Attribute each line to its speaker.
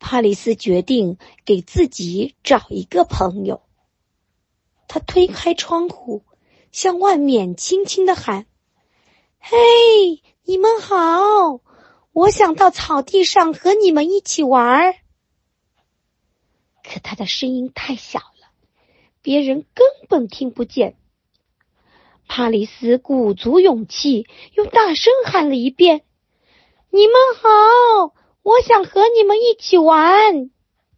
Speaker 1: 帕里斯决定给自己找一个朋友。他推开窗户，向外面轻轻地喊：嘿，你们好，我想到草地上和你们一起玩。可他的声音太小了，别人根本听不见。帕里斯鼓足勇气，又大声喊了一遍：你们好，我想和你们一起玩。